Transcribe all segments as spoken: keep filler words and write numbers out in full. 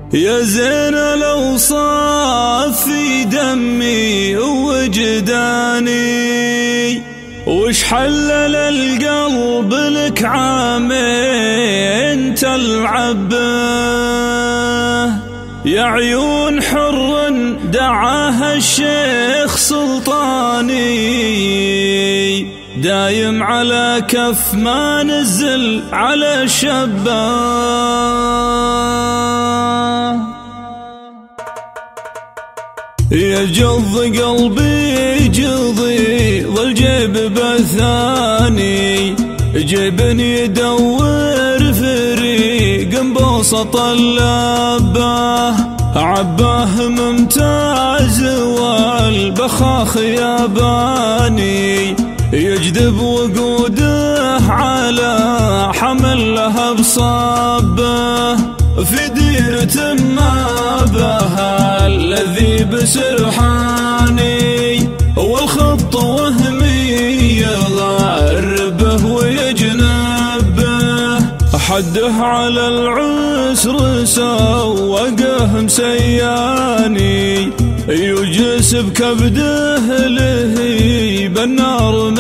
يا زين الأوصاف في دمي ووجداني، وش حلل القلب لك عامين تلعب به. يا عيون حر دعاها الشيخ سلطاني، دايم على كف ما نزل على شبه. يا جض قلبي جضي ظل جيب بثاني، جيبني يدور فريق بوسط اللبه، عباه ممتاز والبخاخ ياباني، يجذب وقوده على حمل لها بصبه، في ديرة ما بها الذي بسرحاني، والخط وهمي يغربه ويجنبه، حده على العسر سوقه مسياني، يجس بكبده لهي بالنار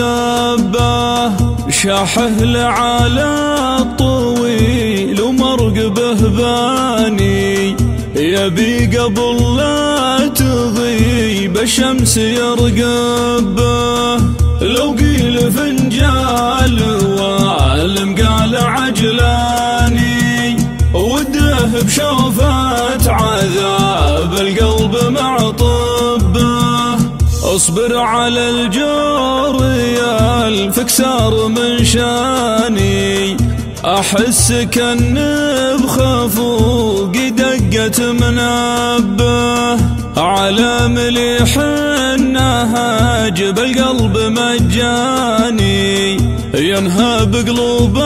مشتبه، شاحه لعلى الطويل ومرقبه باني، يبي قبل لا تغيب الشمس يرقبه، لو قيل فنجال والمقال عجلاني، وده بشوفة عذاب القلب مع طبه، اصبر على الجور يا الفكسار من شاني، احس كان بخفوق دقة منبه، على مليح النهاج بالقلب مجاني، ينهب قلوب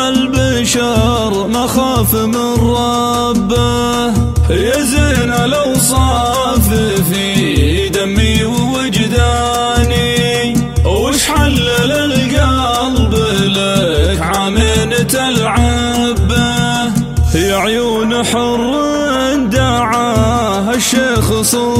البشر مخاف من ربه، يا زين الأوصاف في دمي ووجداني، وش حلل القلب لك عامين تلعب به. يا عيون حر دعاها الشيخ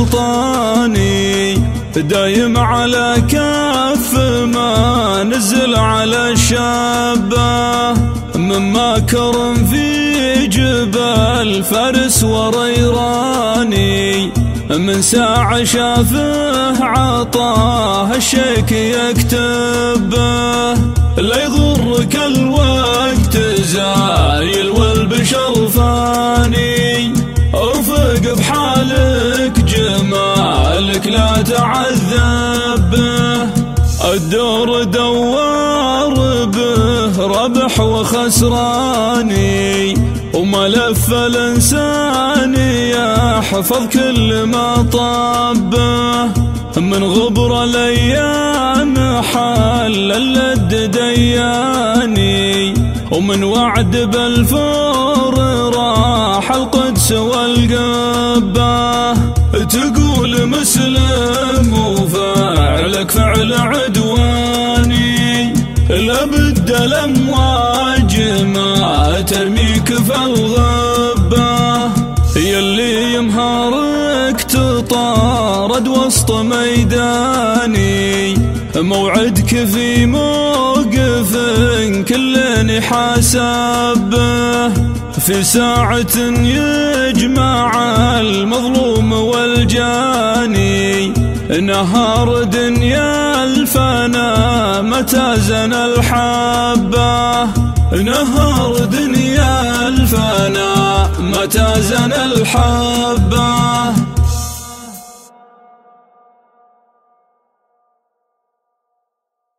سلطاني، دايم على كف ما نزل على الشابه، من ماكر في جبال فارس وريراني، من ساعة شافه عطاه الشيك يكتبه، لا يضرك الوقت زايل والبشر فاني، ارفق بحالك جمالك لا تعذب به، الدور دوار به ربح وخسراني، وملف الإنسان يحفظ كل ما طابه، من غبر الأيام حل اللد دياني، ومن وعد بالفور راح القدس والقبه، تقول مسلم وفعلك فعل عدواني، لابد الأمواج ما ترميك في الغبة، يلي يمهارك تطارد وسط ميداني، موعدك في موقف كل حاسبه، في ساعة يجمع المظلوم والجاني، نهار دنيا الفنا متى زن الحبة، نهار دنيا الفنا متى زن الحبة.